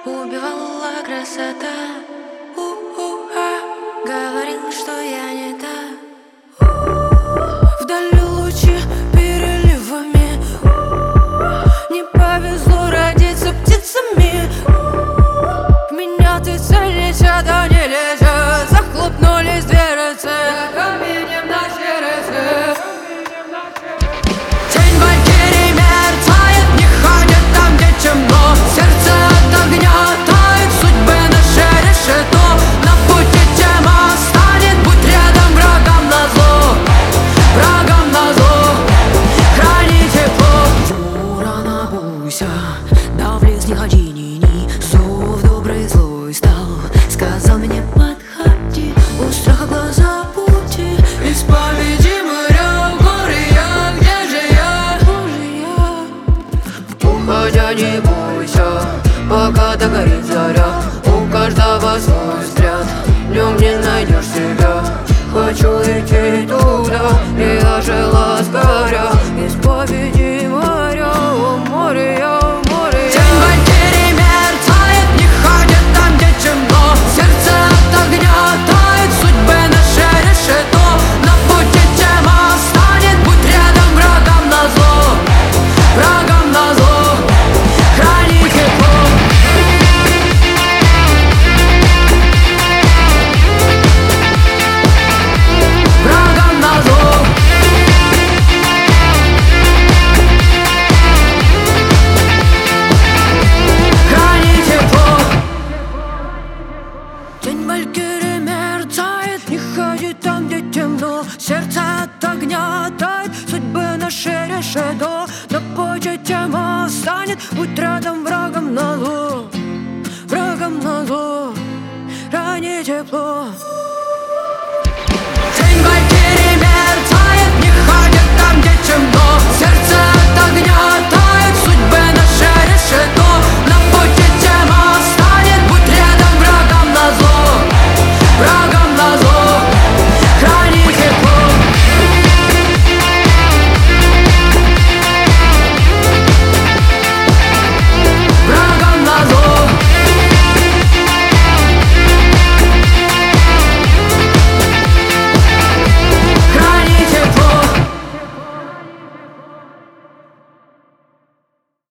убивала красота. Говорил, что я не та. Вдали лучи переливами. Не повезло родиться птицами. В меня ты целишься, да не лезет. Захлопнулись дверцы каменем на сердце. Тень валькирии мерцает, не ходит там, где темно. Сердце от огня тает, судьбы наши решето. На пути тема станет, будь рядом, врагам назло. Врагам назло, храни тепло. Рано буйся, да в лес не ходи, ни-ни. Зов добрый злой стал, сказал мне подходи. У страха глаза пути, исповеди моря, горы я, где же я? Уходя не бойся, пока догорит заря. У каждого свой взгляд, в нем не найдешь себя. Хочу идти туда, и ожила сгоря. Исповеди моря, о море, о море. Тень валькирии мерцает, не ходит там, где темно. Сердце от огня тает, судьбы наши решето. На пути тема станет, будь рядом, врагам назло. Врагам назло, храни тепло. Врагам назло. Храни тепло. Тень валькирии мерцает, не ходит там, где темно. Сердце от огня тает, судьбы наши решето. На пути тема станет, будь рядом, врагам назло. Врагам назло, храни тепло.